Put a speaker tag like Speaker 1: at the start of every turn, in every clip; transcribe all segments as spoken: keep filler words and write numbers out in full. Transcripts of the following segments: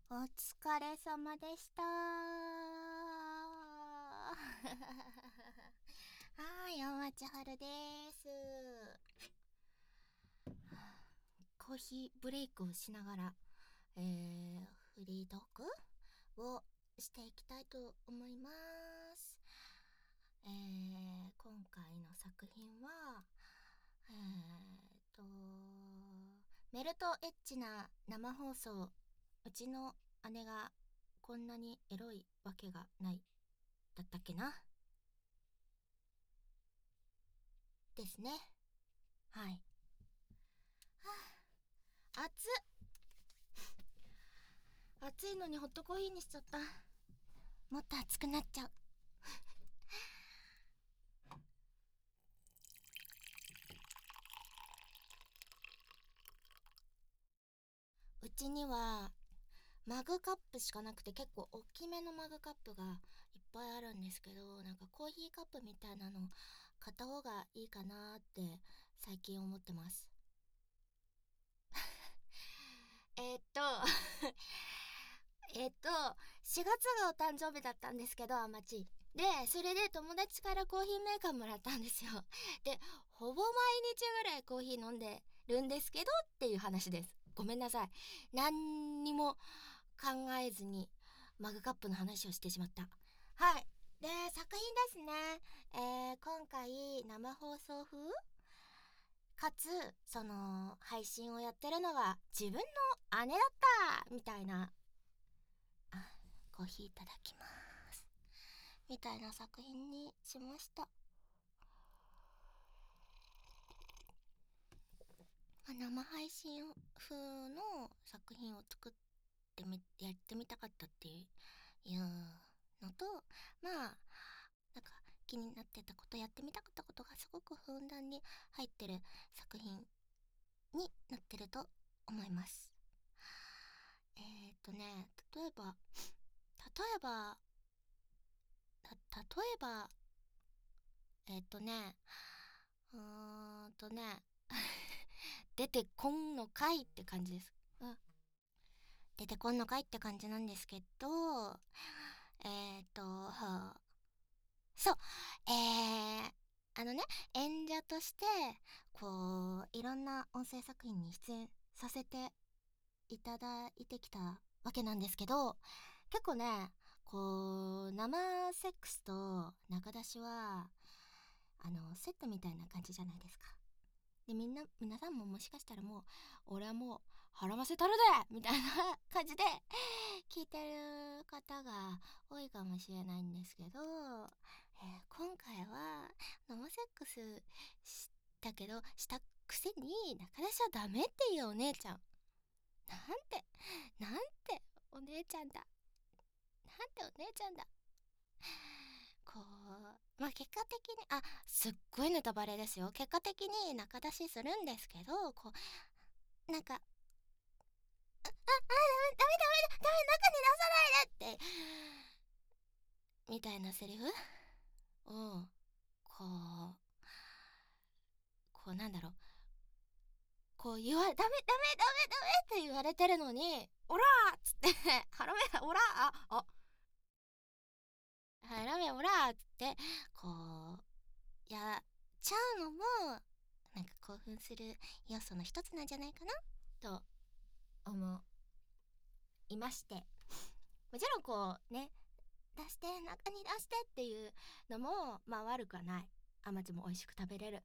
Speaker 1: お疲れ様でした。はい、おまちはるです。コーヒーブレイクをしながら、えー、フリートークをしていきたいと思います。えー、今回の作品は、えーと、メルトエッチな生放送、うちの姉がこんなにエロいわけがない、だったっけなですね。はい。はあ、熱っ。熱いのにホットコーヒーにしちゃった。もっと熱くなっちゃう。うちにはマグカップしかなくて、結構大きめのマグカップがいっぱいあるんですけど、なんかコーヒーカップみたいなの買った方がいいかなって最近思ってます。えーっとえっとしがつがお誕生日だったんですけど、あまちで、それで友達からコーヒーメーカーもらったんですよ。で、ほぼ毎日ぐらいコーヒー飲んでるんですけどっていう話です。ごめんなさい、何にも考えずにマグカップの話をしてしまった。はい。で、作品ですね。えー、今回生放送風かつ、その配信をやってるのは自分の姉だったみたいな、あ、コーヒーいただきますみたいな作品にしました。生配信風の作品を作ってみやってみたかったっていうのと、まあなんか気になってたこと、やってみたかったことがすごくふんだんに入ってる作品になってると思います。えーっとね例えば例えばた例えばえーっとねうーんとね出てこんのかいって感じです。うん、出てこんのかいって感じなんですけど、えーっとはあそうえーあのね、演者としてこういろんな音声作品に出演させていただいてきたわけなんですけど、結構ね、こう生セックスと中出しはあのセットみたいな感じじゃないですか。で、みんな皆さんももしかしたらもう俺はもう腹ませたるでみたいな感じで聞いてる方が多いかもしれないんですけど、えー今回は生セックスしたけどしたくせに中出しはダメっていうお姉ちゃん、なんてなんてお姉ちゃんだ、なんてお姉ちゃんだ。こうまあ結果的に、あ、すっごいネタバレですよ。結果的に仲出しするんですけど、こうなんか、あ、あ、あ、ダメダメダメダメ、中に出さないでってみたいなセリフをこうこうなんだろう、こう言わダメダメダメダメって言われてるのに、オラーっつってハラメオラーああハラメオラーっつってこうやっちゃうのもなんか興奮する要素の一つなんじゃないかなと思いまして、もちろんこうね、出して中に出してっていうのもまあ悪くはない、甘酢も美味しく食べれる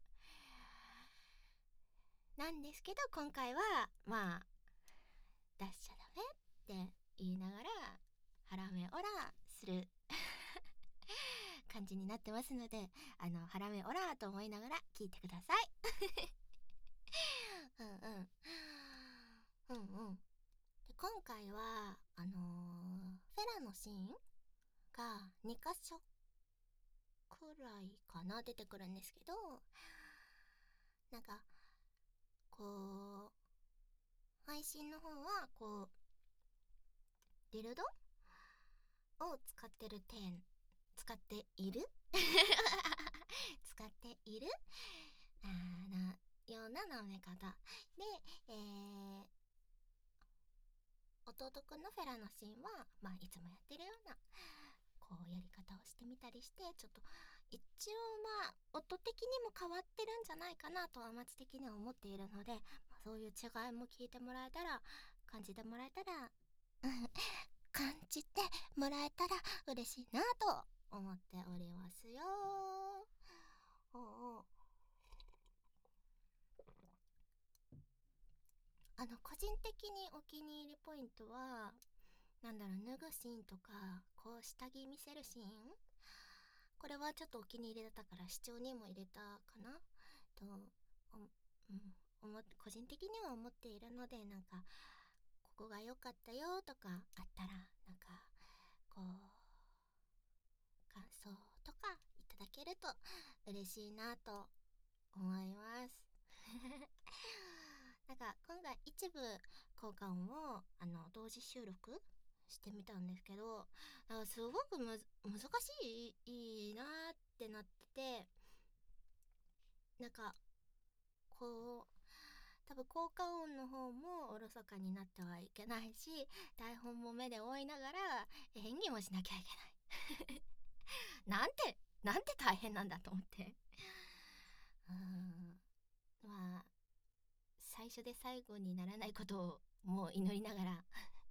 Speaker 1: なんですけど、今回はまあ出しちゃダメって言いながらハラメオラする感じになってますので、あのハラメオラと思いながら聞いてください。うんうんうんうん。で、今回はあのーフェラのシーンがにかしょくらいかな出てくるんですけど、なんかこう配信の方はこうディルドを使ってる点使っている使っているあなような舐め方で、えー、 弟くんのフェラのシーンはまあいつもやってるようなこうやり方をしてみたりして、ちょっと一応まあ音的にも変わってるんじゃないかなとは松的には思っているので、まあ、そういう違いも聞いてもらえたら、感じてもらえたら、うん感じてもらえたら嬉しいなと思っておりますよ。おうおう、あの個人的にお気に入りポイントはなんだろう、脱ぐシーンとかこう下着見せるシーン、これはちょっとお気に入りだったから視聴にも入れたかなと、お、うん、思っ個人的には思っているので、なんかここが良かったよとかあったらなんかこう感想とかいただけると嬉しいなと思いますなんか今回一部交換をあの同時収録してみたんですけど、なんかすごくむず難しいいいなーってなってて、なんかこう多分効果音の方もおろそかになってはいけないし、台本も目で追いながら演技もしなきゃいけないなんてなんて大変なんだと思ってうーん、まあ最初で最後にならないことをもう祈りながら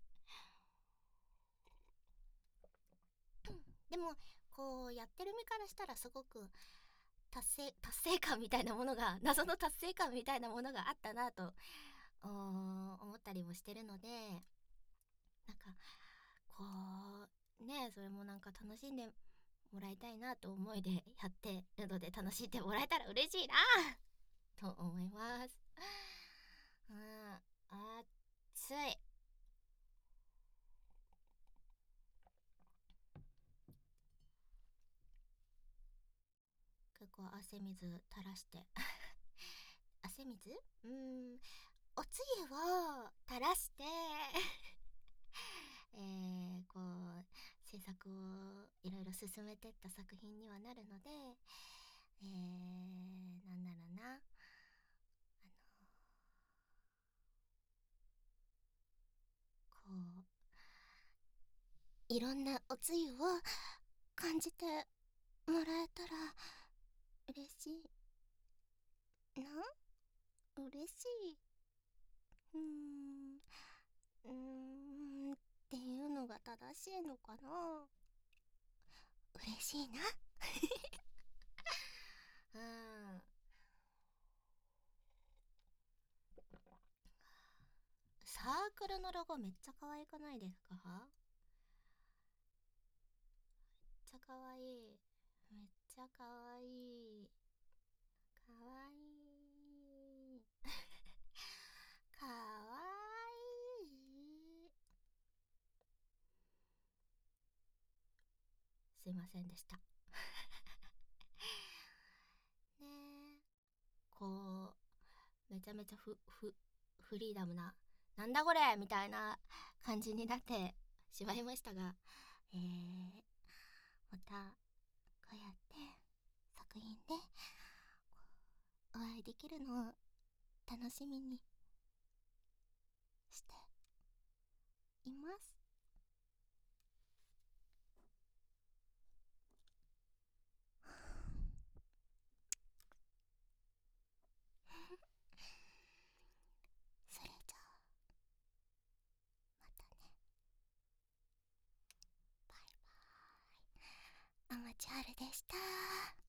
Speaker 1: でもこうやってる身からしたらすごく達成達成感みたいなものが、謎の達成感みたいなものがあったなと思ったりもしてるので、なんかこうね、それもなんか楽しんでもらいたいなと思いでやってるので、楽しんでもらえたら嬉しいなと思います。うん、暑い。結構汗水垂らして汗水うーんおつゆを垂らしてえー、こう制作をいろいろ進めてった作品にはなるので、えー、なんだろうな、あのこういろんなおつゆを感じてもらえたら嬉しいな。嬉しいうーんうーんっていうのが正しいのかな。嬉しいなうんサークルのロゴめっちゃ可愛くないですか？めっちゃ可愛い。めっちゃ可愛い。可愛い。可愛い。すいませんでしたねえ、こうめちゃめちゃフフフリーダムな、なんだこれみたいな感じになってしまいましたが、えー、またこうやって作品でお会いできるのを楽しみにしています。それじゃあまたね。バイバイ。アマチュアルでした。